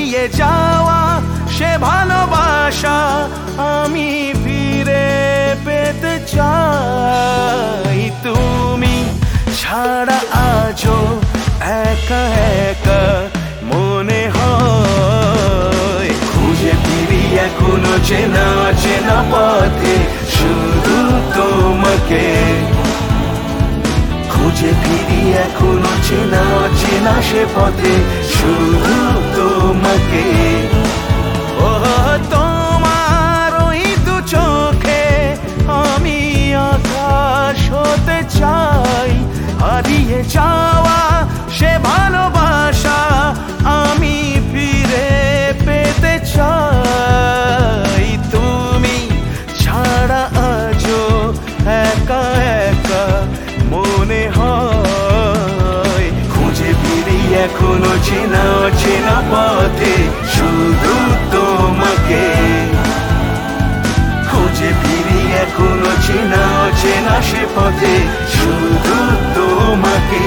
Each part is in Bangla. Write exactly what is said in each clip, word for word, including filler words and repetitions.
হারিয়ে যাওয়া সে ভালোবাসা আমি ফিরে পেতে চাই। তুমি ছাড়া আজও একা একা মনে হয়, খুঁজে ফিরি এখনো চেনা চেনা পথে শুধু তোমাকে, খুঁজে ফিরি এখনো চেনা চেনা সে পথে শুধু তোমাকে। ও তোমার ওই দু চোখে আমি আকাশ হতে চাই, হারিয়ে যাওয়া সে ভালোবাসা আমি ফিরে পেতে চাই। তুমি ছাড়া আজও একা একা মনে হয়, খুঁজে ফিরি এখনো চেনা চেনা পথে শুধু তোমাকে, খুঁজে ফিরি এখনো চেনা চেনা সে পথে শুধু তোমাকে।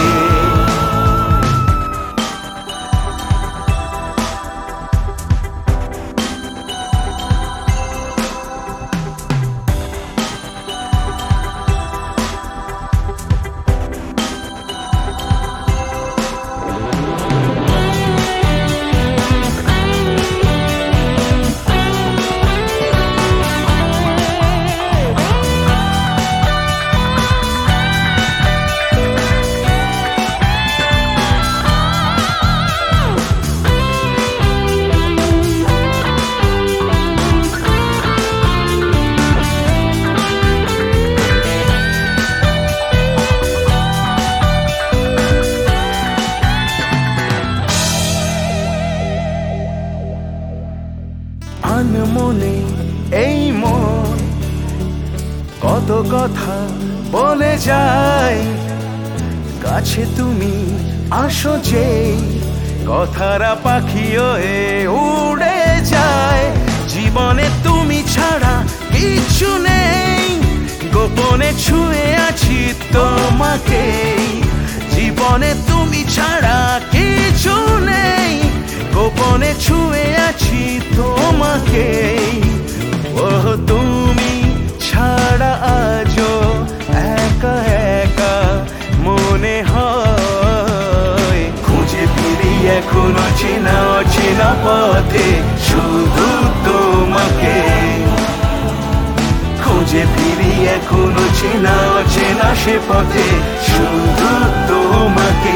আনমনে এই মন কত কথা বলে যায়, কাছে তুমি আসো যেই কথারা পাখি হয়ে উড়ে যায়। জীবনে তুমি ছাড়া কিছু নেই, গোপনে ছুঁয়ে আছি তোমাকে, জীবনে তুমি ছাড়া কিছু নেই, গোপনে ছুঁয়ে আছি তোমাকে। ও তুমি ছাড়া আজও একা একা মনে হয়, খুঁজে ফিরি এখনো চেনা চেনা পথে শুধু তোমাকে, খুঁজে ফিরি এখনো চেনা চেনা সে পথে শুধু তোমাকে।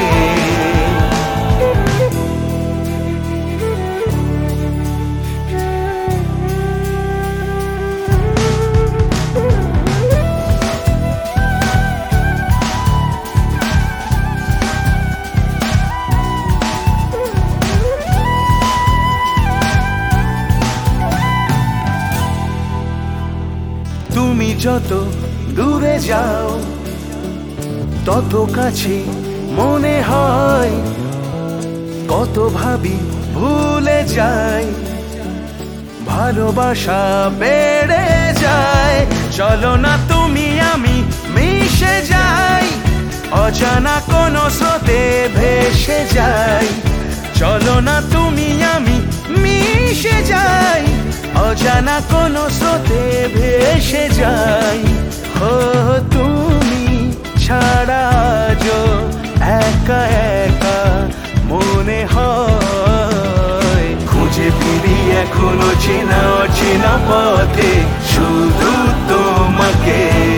তুমি যত দূরে যাও তত কাছে মনে হয়, কত ভাবি ভুলে যাই, ভালোবাসা বেড়ে যায়। চলো না তুমি আমি মিশে যাই, অজানা কোনো স্রোতে ভেসে যাই। চলো না তুমি আমি মিশে যাই, অজানা কোনো স্রোতে ভেসে যাই। ও তুমি ছাড়া আজও একা একা মনে হয়, খুঁজে ফিরি এখনো চেনা চেনা পথে শুধু তোমাকে,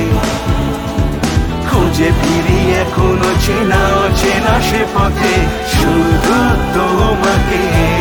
খুঁজে ফিরি এখনো চেনা চেনা সে পথে শুধু তোমাকে।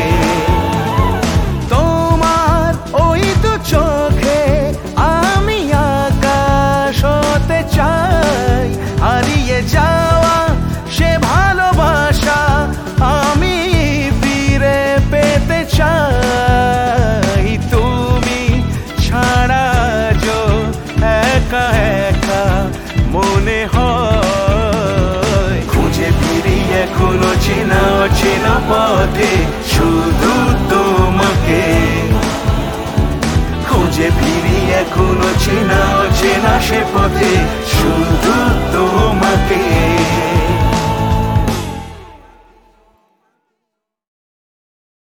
চোখে আমি আকাশ হতে চাই, হারিয়ে যাওয়া সে ভালোবাসা আমি ফিরে পেতে চাই। তুমি ছাড়া যো একা একা মনে হয়, খুঁজে ফিরি এখনো চেনা চেনা পথে শুধু তোমাকে, খুঁজে ফিরি এখনো চেনা চেনা সে পথে শুধু তোমাকে।